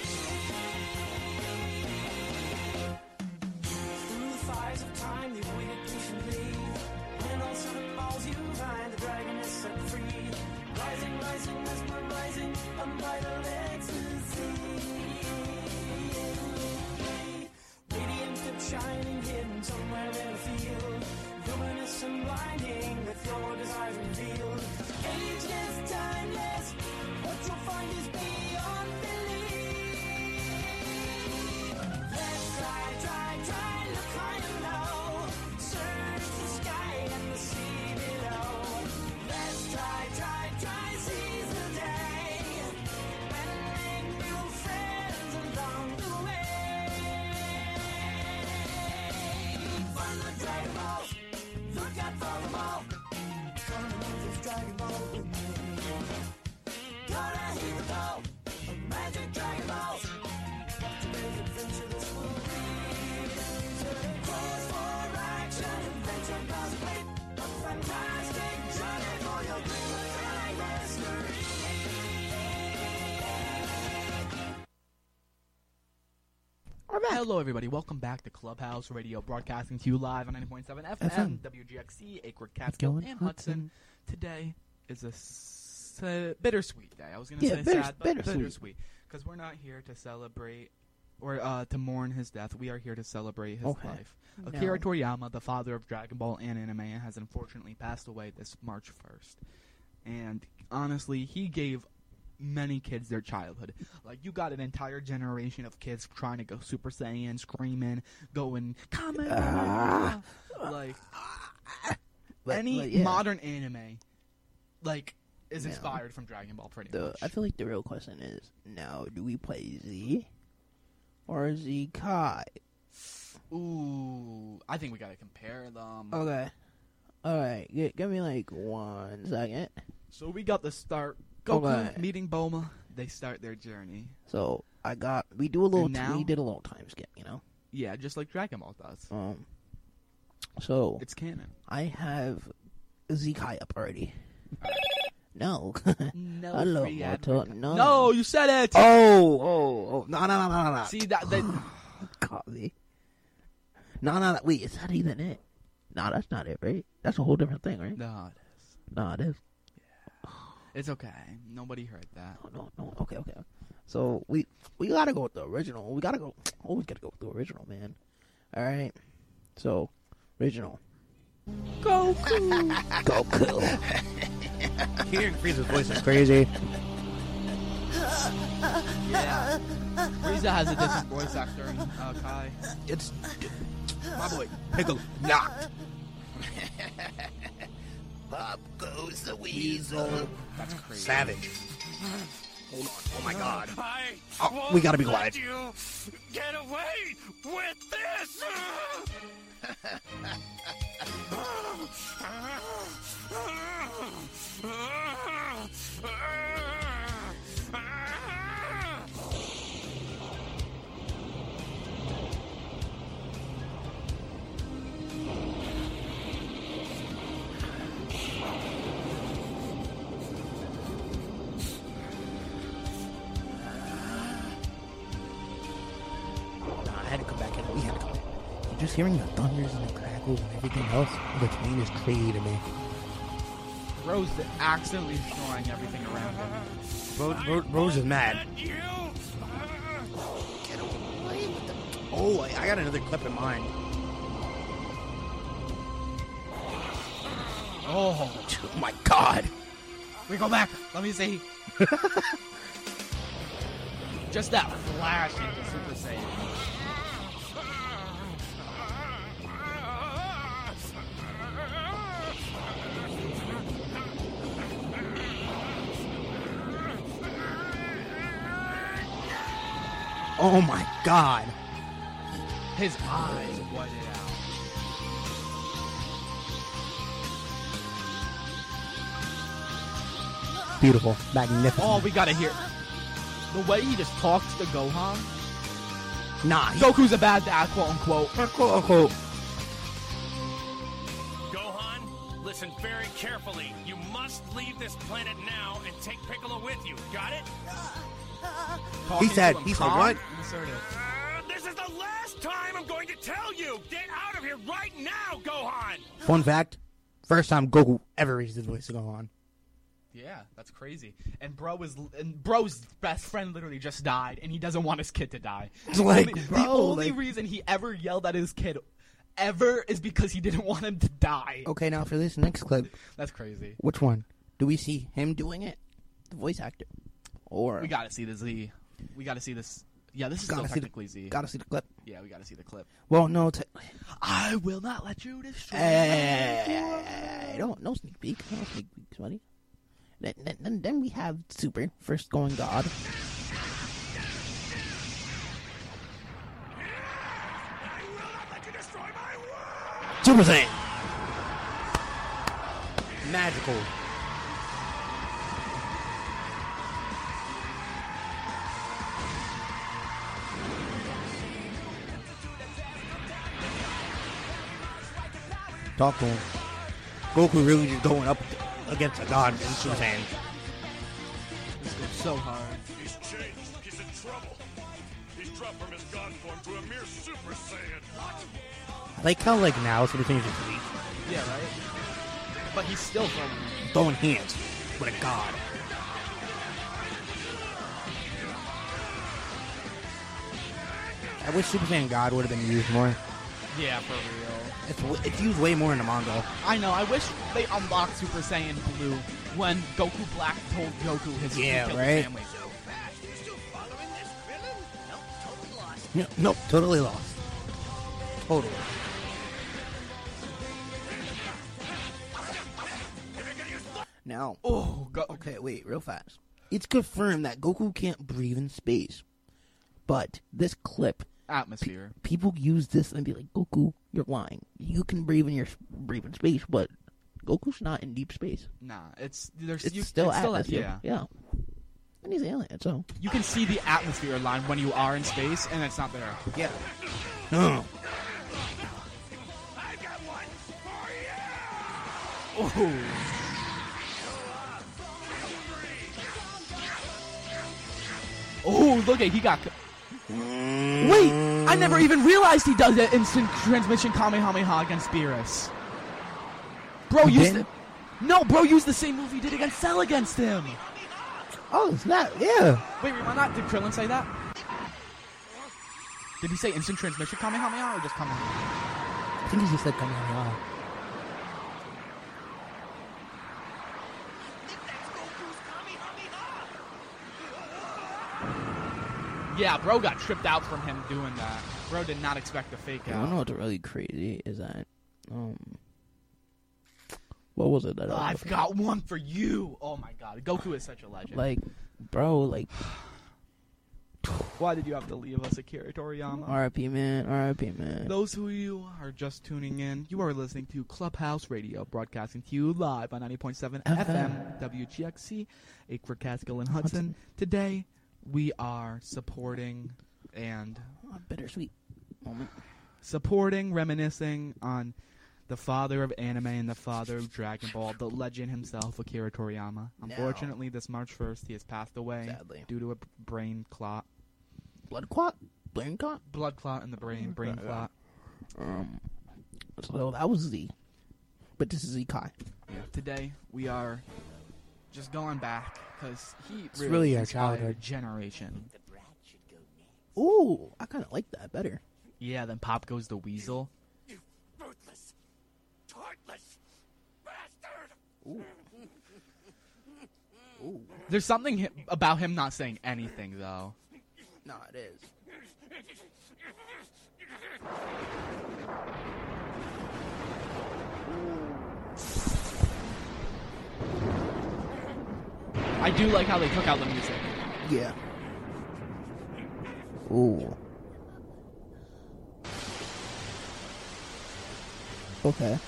Hello, everybody. Welcome back to Clubhouse Radio, broadcasting to you live on ninety point seven F M, F M. W G X C, Acre, Catskill, and Hudson. Hudson. Today is a s- uh, bittersweet day. I was going to yeah, say bitter, sad, but bittersweet. bittersweet. Because we're not here to celebrate or uh, to mourn his death. We are here to celebrate his okay. life. No. Akira Toriyama, the father of Dragon Ball and anime, has unfortunately passed away this March first. And honestly, he gave many kids their childhood. Like, you got an entire generation of kids trying to go Super Saiyan, screaming, going, Kamen Rider! Like, but, any but, yeah. modern anime, like, is No. inspired from Dragon Ball, pretty the, much. I feel like the real question is, now, do we play Z or Z Kai? Ooh, I think we gotta compare them. Okay. Alright, g- give me like one second. So we got the start. Goku Okay. meeting Bulma. They start their journey. So, I got, we do a little, And now- we did a little time skip, you know? Yeah, just like Dragon Ball does. Um, so. It's canon. I have Z Kai up already. No. No Hello, free Moto. advert- No. No, you said it! Oh, oh, oh. No, no, no, no, no. See, that... that Copy. No, no, no. Wait, is that even it? No, that's not it, right? That's a whole different thing, right? No, it is. No, it is. Yeah. It's okay. Nobody heard that. No, no, no. Okay, okay. So, we we gotta go with the original. We gotta go... Always gotta go with the original, man. Alright? So, original. Goku! Goku! Hearing Frieza's voice is crazy. Yeah. Frieza has a different voice actor in uh, Kai. It's my boy, Piccolo. Nah. Up goes the weasel. That's crazy. Savage. Hold on. Oh my god. I Oh, we gotta be quiet. let you get away with this. Nah, I had to come back in. We had to come back. Just hearing the thunders and the crackles and everything else between is crazy to me. Rose accidentally destroying everything around him. Rose, Rose, Rose is mad. Oh, I, I got another clip in mind. Oh. Oh my god. We go back. Let me see. Just that flash into Super Saiyan. Oh my god. His eyes whited out. Beautiful. Magnificent. Oh, we gotta hear the way he just talks to Gohan. Nah. He, Goku's a bad dad, quote unquote. quote unquote. Gohan, listen very carefully. You must leave this planet now and take Piccolo with you. Got it? He said, he said what? Uh, this is the last time I'm going to tell you. Get out of here right now, Gohan. Fun fact, first time Goku ever raised his voice to Gohan. Yeah, that's crazy. And bro was and bro's best friend literally just died, and he doesn't want his kid to die. It's like, only, bro, the only like- reason he ever yelled at his kid ever is because he didn't want him to die. Okay, now for this next clip. That's crazy. Which one? Do we see him doing it? The voice actor? Or... We gotta see the Z. We gotta see this. Yeah, this is still Gotta see the- technically Z. Gotta see the clip. Yeah, we gotta see the clip. Well, no. Te- I will not let you destroy Hey, don't, no sneak peek. No sneak peeks, buddy. Then, then, then, then we have Super, first going God. Super Saiyan! Magical. Talk to him. Goku really just going up against a god in Super Saiyan. This goes so hard. He's changed. He's in trouble. He's dropped from his god form to a mere Super Saiyan. What? I like how, like, now Super Saiyan is weak. Yeah, right? But he's still from... Throwing hands with a god. I wish Super Saiyan God would have been used more. Yeah, for real. It's, w- it's used way more in the manga. I know. I wish they unlocked Super Saiyan Blue when Goku Black told Goku his Yeah, he killed right? his family. No, nope, totally lost. Totally. Now, oh, go- okay, wait, real fast. It's confirmed that Goku can't breathe in space, but this clip, Atmosphere. pe- people use this and be like, Goku, you're lying. You can breathe in your breathe in space, but Goku's not in deep space. Nah, it's there's It's you, still it's still atmosphere. yeah. Yeah, and he's alien, so You can see the atmosphere line when you are in space, and it's not there. yeah. No. Oh. Oh, look at he got. Wait, I never even realized he does that instant transmission Kamehameha against Beerus. Bro, He used did? it. No, bro, used the same move he did against Cell against him. Oh, snap! Yeah. Wait, wait, why not? Did Krillin say that? Did he say instant transmission Kamehameha or just Kamehameha? I think he just said Kamehameha. Yeah, bro got tripped out from him doing that. Bro did not expect the fake I out. don't know what's really crazy is that, um, what was it that Oh, I I've got one for you. Oh my god, Goku is such a legend. like, bro, like, why did you have to leave us, Akira Toriyama? R I P man, R I P man. Those who you are just tuning in, you are listening to Clubhouse Radio, broadcasting to you live on ninety point seven F M, W G X C, Acre, Catskill, and Hudson. Today, we are supporting and Oh, bittersweet moment. supporting, reminiscing on the father of anime and the father of Dragon Ball, the legend himself, Akira Toriyama. Unfortunately, this March first, he has passed away Sadly. due to a brain clot. Blood clot, brain clot, Blood clot in the brain, brain Yeah. clot. Um, so that was Z, but this is Z Kai. Today, we are just going back, because he It's really, really our inspired childhood. a generation. Ooh, I kind of like that better. Yeah, then Pop Goes the Weasel. Ruthless, heartless bastard. Ooh. Ooh. There's something hi- about him not saying anything, though. No, it is. I do like how they took out the music. Yeah. Ooh. Okay.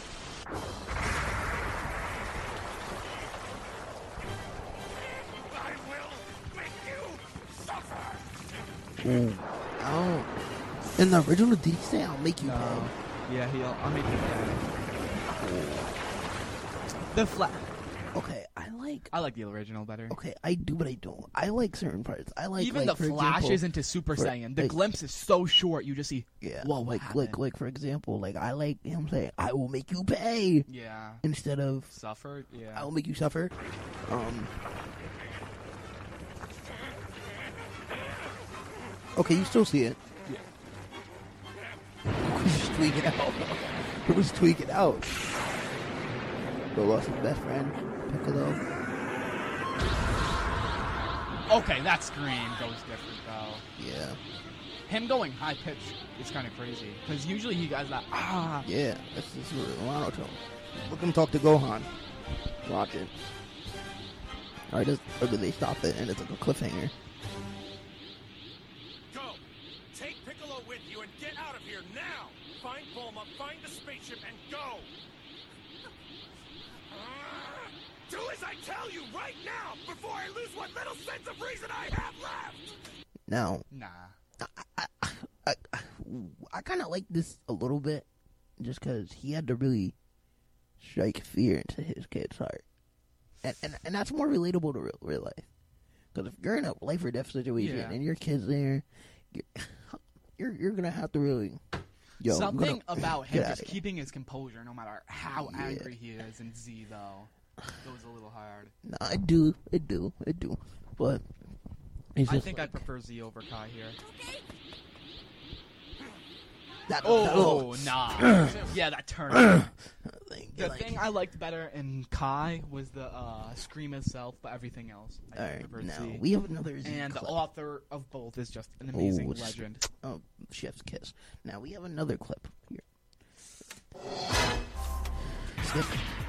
Ooh. Oh. In the original, did he say, I'll make you No. pay? Yeah, he'll. I'll make you pay. The flat. Okay, I like. I like the original better. Okay, I do, but I don't. I like certain parts. I like Even like, the for flashes example, into Super for- Saiyan. The like- glimpse is so short. You just see. Yeah, Whoa, like what like happened? like for example, like I like him saying, "I will make you pay." Yeah. Instead of Suffer. Yeah. I will make you suffer. Um. Okay, you still see it. Yeah. Who's just tweaking out? Who's tweaking out? Bro lost his best friend, Piccolo. Okay, that scream goes different though. Yeah. Him going high pitched is kind of crazy because usually he guys like ah. Yeah, that's just what Milano told him. Look him talk to Gohan. Watch it. Alright, or do they stop it and it's like a cliffhanger? Go! Take Piccolo with you and get out of here now! Find Bulma, find the spaceship, and go! Do as I tell you right now before I lose what little sense of reason I have left! Now, Nah. I, I, I, I kind of like this a little bit just because he had to really strike fear into his kid's heart. And and, and that's more relatable to real, real life. Because if you're in a life or death situation Yeah. and your kid's there, you're, you're, you're going to have to really... Yo, Something gonna, about get him outta just here. keeping his composure, no matter how Yeah. angry he is, in Z though, goes a little hard. No, I do. I do. I do. But... It's I just think like, I prefer Z over Kai here. That, Oh, that, oh nah. Yeah, that turn. thing, The like- thing I liked better in Kai was the uh, scream itself, but everything else I Alright, prefer now, Z. we have another Z And the clip. author of both is just an amazing Oh, it's- legend. Oh, chef's kiss. Now we have another clip here. Skip.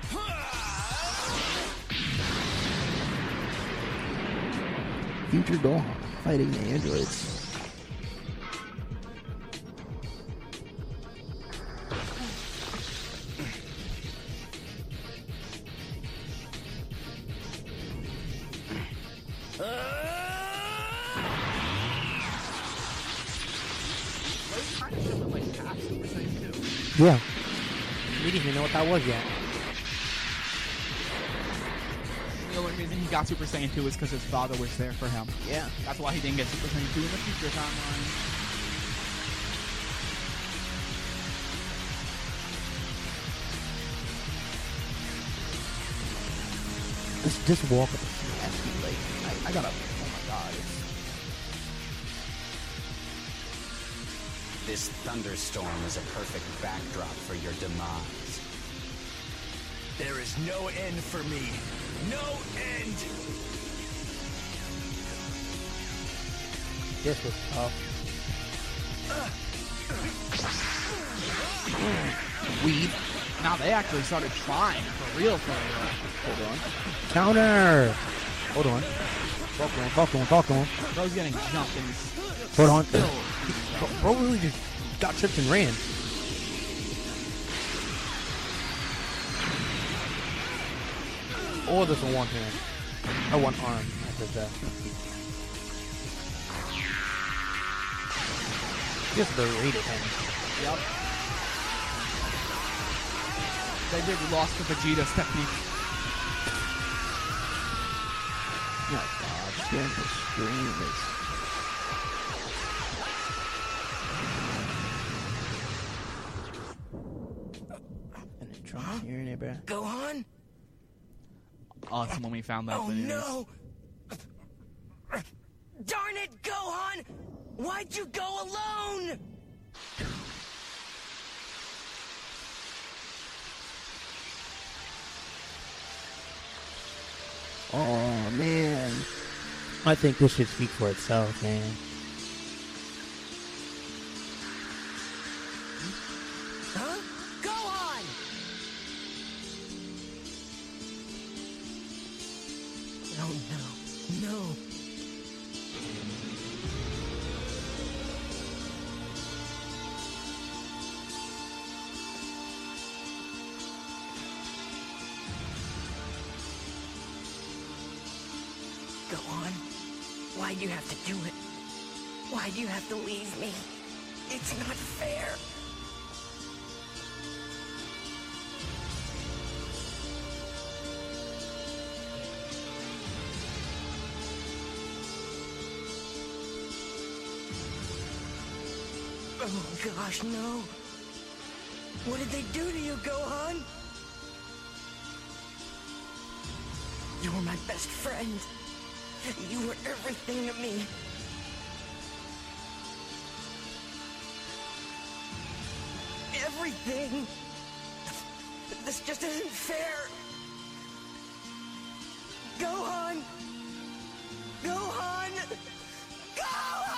Future Gohan fighting the androids. Yeah. We didn't even know what that was yet. The only reason he got Super Saiyan two is because his father was there for him. Yeah. That's why he didn't get Super Saiyan two in the future timeline. This this walk up nasty. Like I, I gotta. Oh my god. It's, This thunderstorm is a perfect backdrop for your demise. There is no end for me. No end. This was tough. Weed. Now they actually started trying for real, for real. Hold on. Counter! Hold on. Talk to him, talk to him, talk to him. Bro's getting jumped and he's Hold on. still- Bro, bro really just got tripped and ran. All this in one hand. Or one arm, I said that. Just berated him. Yep. They did lost to Vegeta's technique. My god. Scaring the scream is. And it's Trunks hearing it, bruh. Gohan? Awesome when we found out Oh the news. no! Darn it, Gohan! Why'd you go alone? Oh man. I think this should speak for itself, man. Huh? Gohan! Oh no, no. Gohan, why'd you have to do it? Why do you have to leave me? It's not fair. Oh gosh, no. What did they do to you, Gohan? You were my best friend. You were everything to me. Everything. This just isn't fair. Gohan! Gohan! Gohan!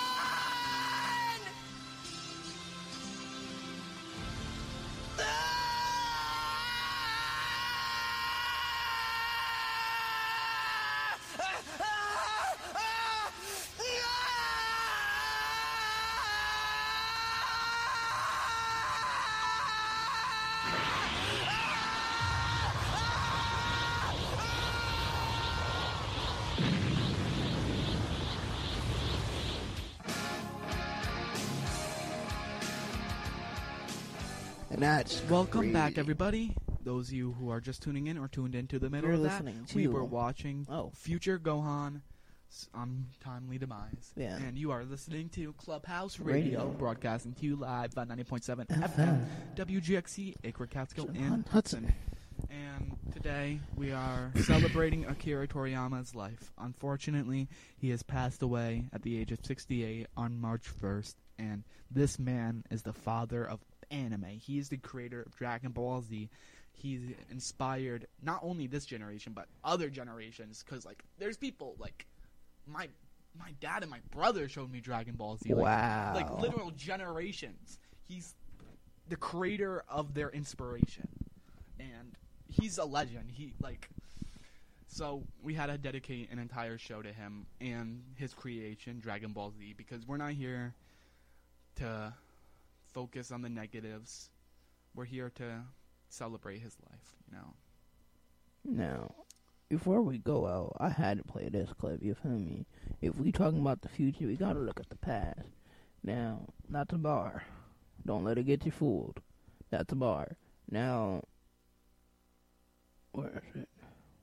And that's welcome crazy. back, everybody. Those of you who are just tuning in or tuned into the middle You're of that, listening we to- were watching Oh. Future Gohan's untimely demise. Yeah. And you are listening to Clubhouse Radio, Radio. broadcasting to you live on ninety point seven F F M, W G X C, Acre Catskill, and Hudson. And today we are celebrating Akira Toriyama's life. Unfortunately, he has passed away at the age of sixty-eight on March first, and this man is the father of anime. He is the creator of Dragon Ball Z. He's inspired not only this generation, but other generations, because, like, there's people, like, my my dad and my brother showed me Dragon Ball Z. Like, Wow. Like, literal generations. He's the creator of their inspiration. And he's a legend. He, like... So, we had to dedicate an entire show to him and his creation, Dragon Ball Z, because we're not here to focus on the negatives. We're here to celebrate his life, you know. Now, before we go out, I had to play this clip, you feel me? If we talking about the future, we gotta look at the past. Now, not the bar. Don't let it get you fooled. That's the bar. Now, where is it?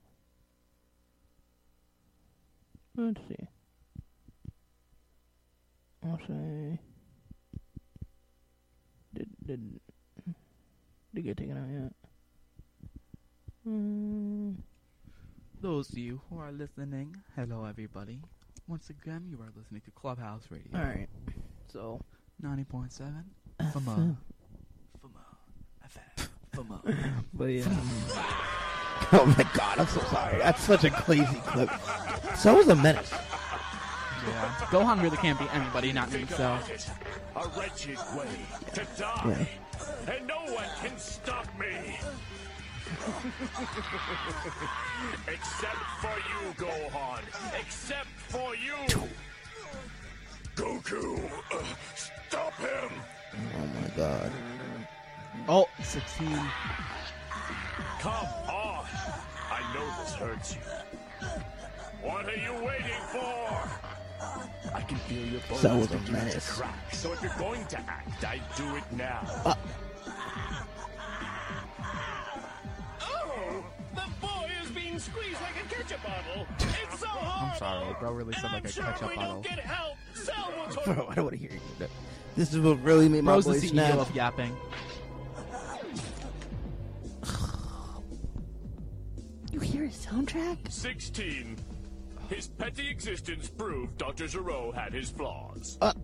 Let's see. I'll say... Did, did, did it get taken out yet? Mm. Those of you who are listening, hello everybody. Once again, you are listening to Clubhouse Radio. Alright, so... ninety point seven F M O. F M O. F M. F M O. But yeah. Oh my god, I'm so sorry. That's such a crazy clip. So was a menace. Yeah. Gohan really can't be anybody, not me, so... A wretched way to die, and no one can stop me. Except for you, Gohan. Except for you. Goku, uh, stop him. Oh my god. Oh, sixteen. Come on. I know this hurts you. What are you waiting for? I can feel your bones So was a beginning to menace. crack. So if you're going to act, I do it now. Uh. Oh, the boy is being squeezed like a ketchup bottle. It's so hard. I'm sorry, bro really said like a sure ketchup we bottle. don't get help. Cell will talk. Bro, I don't want to hear you. This is what really made my Bro's the voice C E O snap. of yapping. You hear his soundtrack? sixteen. His petty existence proved Doctor Zero had his flaws. Uh.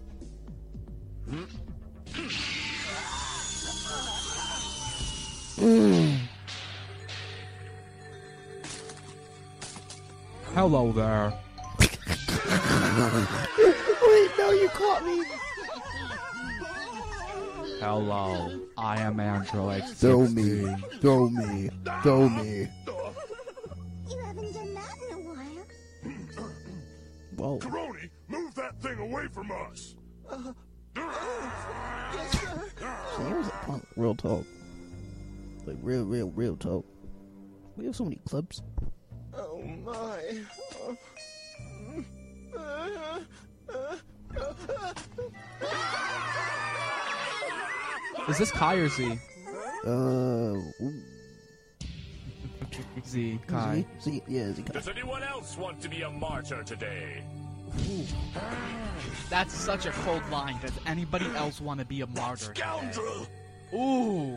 Mm. Hello there. Wait, no, you caught me. Hello, I am Android Throw me, throw me, throw me. You haven't done that in a while. Whoa. Karoni, move that thing away from us. Uh, yes, sir. Sam was a punk, real talk. Like, real, real, real talk. We have so many clips. Oh my. Is this Kai or Z? Uh, ooh. Z, Kai. Z, Z, yeah, Z, Kai. Does anyone else want to be a martyr today? Ooh. That's such a cold line. Does anybody else want to be a martyr? Scoundrel! Ooh.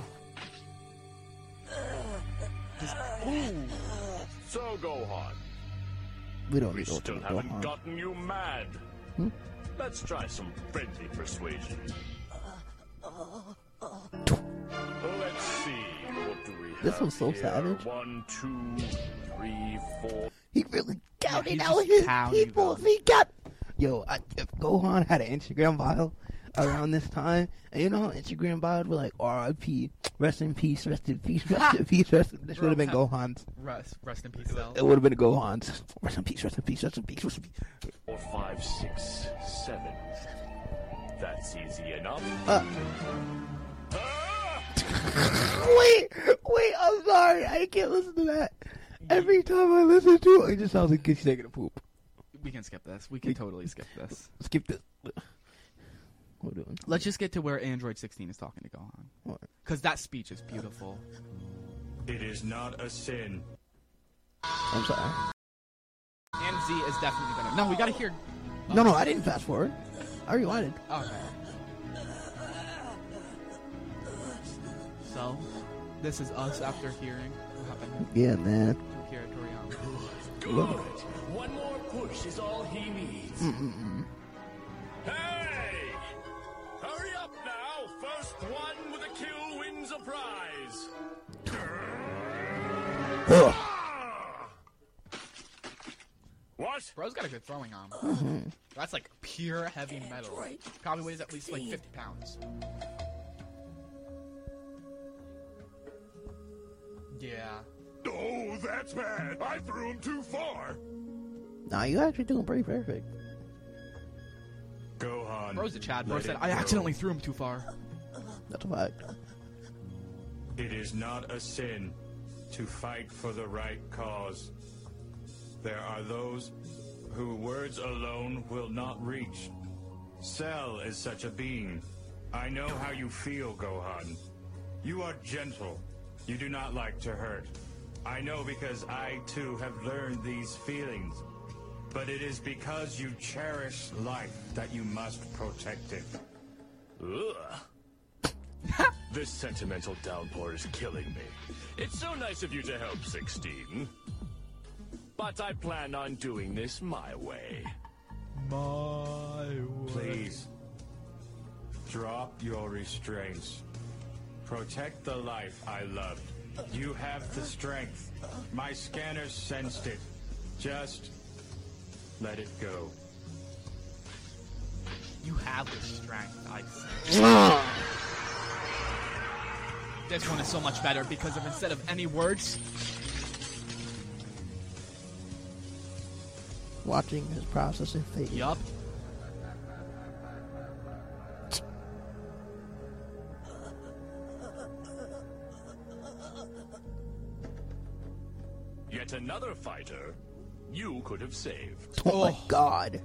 Just, ooh. So, Gohan. We don't We need to still go haven't on. gotten you mad. Hmm? Let's try some friendly persuasion. Let's see. What do we have This was so here? savage. One, two, three, four. He really counted he's out just his counting people. them. He got. Yo, I, if Gohan had an Instagram bio around this time, and you know how Instagram bio would be like R I P, rest in peace, rest in peace, rest in peace, rest in This would have been Gohan's. Rest, rest in peace, Cell. It would have been Gohan's. Rest in peace, rest in peace, rest in peace, rest in peace. Four, five, six, seven. That's easy enough. Uh. wait, wait, I'm sorry. I can't listen to that. Every time I listen to it, it just sounds like Kids taking a poop. We can skip this. We can totally skip this. Skip this. What are we doing? Let's just get to where Android sixteen is talking to Gohan. What? Because that speech is beautiful. It is not a sin. I'm sorry. And Z is definitely better. No, we gotta hear. No, no, I didn't fast forward. I rewinded. Okay. So, this is us after hearing what happened. Yeah, man. To Akira Toriyama. Good. One more push is all he needs. Mm-mm-mm. Hey! Hurry up now! First one with a kill wins a prize. What? Bro's got a good throwing arm. Mm-hmm. That's like pure heavy metal. Probably weighs at least like fifty pounds. Yeah. Oh, that's bad. I threw him too far. Nah, you actually doing pretty perfect. Gohan. Bro's a Chad. Bro let said, it I go. accidentally threw him too far. That's a fact. It is not a sin to fight for the right cause. There are those who words alone will not reach. Cell is such a being. I know how you feel, Gohan. You are gentle. You do not like to hurt. I know because I, too, have learned these feelings. But it is because you cherish life that you must protect it. Ugh. This sentimental downpour is killing me. It's so nice of you to help, sixteen. But I plan on doing this my way. My way. Please, drop your restraints. Protect the life I loved. You have the strength. My scanner sensed it. Just let it go. You have the strength, I say. This one is so much better because of instead of any words. Watching his processing fade. Yup. Yet another fighter you could have saved. Oh, my God.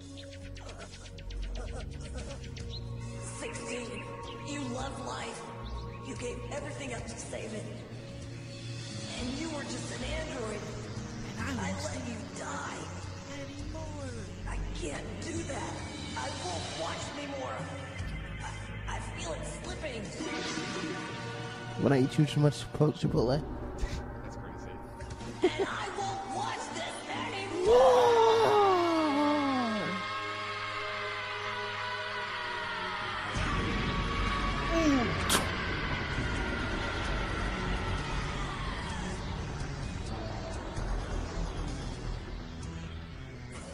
sixteen, you love life. You gave everything up to save it. And you were just an android. And I let you die. Anymore. I can't do that. I won't watch anymore. I, I feel it slipping. When I eat too much Chipotle. That's crazy. And I won't watch this anymore.